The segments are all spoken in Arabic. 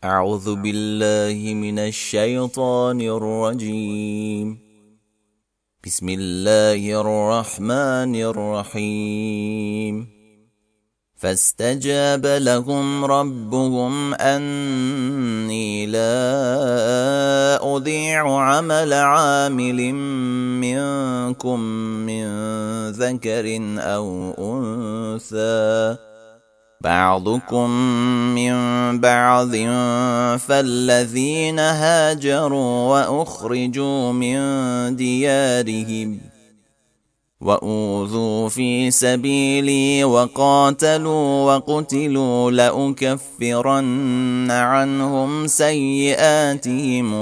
أعوذ بالله من الشيطان الرجيم. بسم الله الرحمن الرحيم. فاستجاب لهم ربهم أني لا أضيع عمل عامل منكم من ذكر أو أنثى بعضكم من بعض، فالذين هاجروا وأخرجوا من ديارهم وأوذوا في سبيلي وقاتلوا وقتلوا لأكفرن عنهم سيئاتهم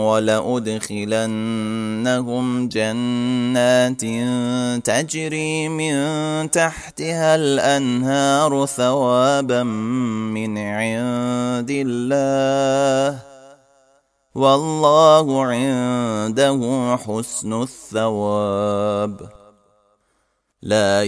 ولأدخلنهم جنات تجري من تحتها الأنهار ثوابا من عند الله، والله عنده حسن الثواب. لا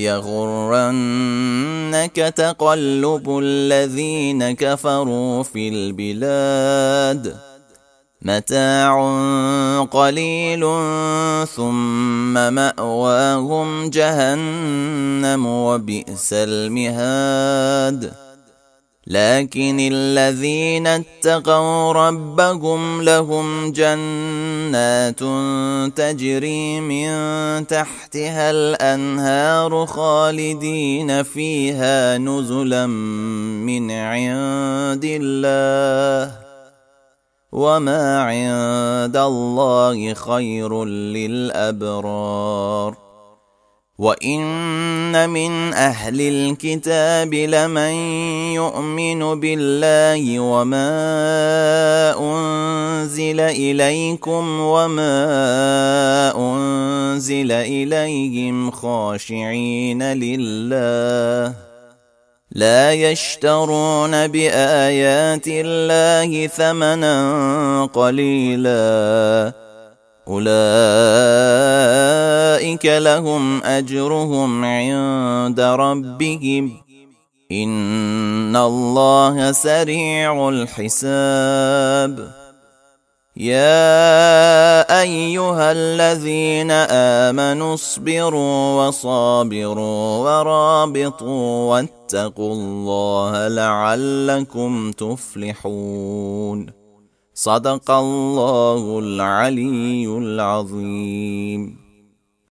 يغرنك تقلب الذين كفروا في البلاد، متاع قليل ثم مأواهم جهنم وبئس المهاد. لكن الذين اتقوا ربهم لهم جنات تجري من تحتها الأنهار خالدين فيها نزلا من عند الله، وما عند الله خير للأبرار. وإن من أهل الكتاب لمن يؤمن بالله وما أنزل إليكم وما أنزل إليهم خاشعين لله لا يشترون بآيات الله ثمنا قليلا، أولئك لهم أجرهم عند ربهم، إن الله سريع الحساب. يا أيها الذين آمنوا اصبروا وصابروا ورابطوا واتقوا الله لعلكم تفلحون. صدق الله العلي العظيم.